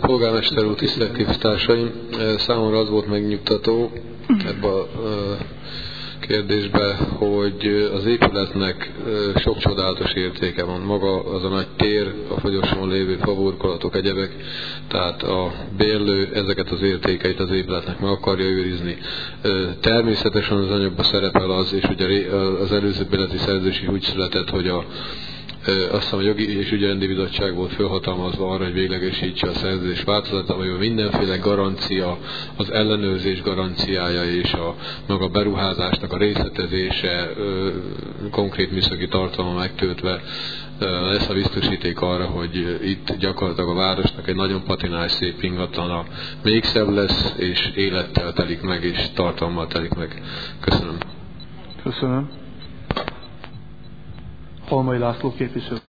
Polgármester úr, tisztelt képviselőtársaim! Számomra az volt megnyugtató ebben a kérdésben, hogy az épületnek sok csodálatos értéke van. Maga az a nagy tér, a folyosón lévő faburkolatok, egyebek, tehát a bérlő ezeket az értékeit az épületnek meg akarja őrizni. Természetesen az anyagban szerepel az, és ugye az előző bérleti szerződés úgy született, hogy azt hiszem a Jogi és Ügyrendi Bizottság volt fölhatalmazva arra, hogy véglegesítse a szerződés változatát, amiben mindenféle garancia, az ellenőrzés garanciája és a maga beruházásnak a részletezése, konkrét műszaki tartalma megtöltve lesz a biztosíték arra, hogy itt gyakorlatilag a városnak egy nagyon patinás szép ingatlana még szebb lesz, és élettel telik meg, és tartalommal telik meg. Köszönöm. Köszönöm. Halmai László képviselő.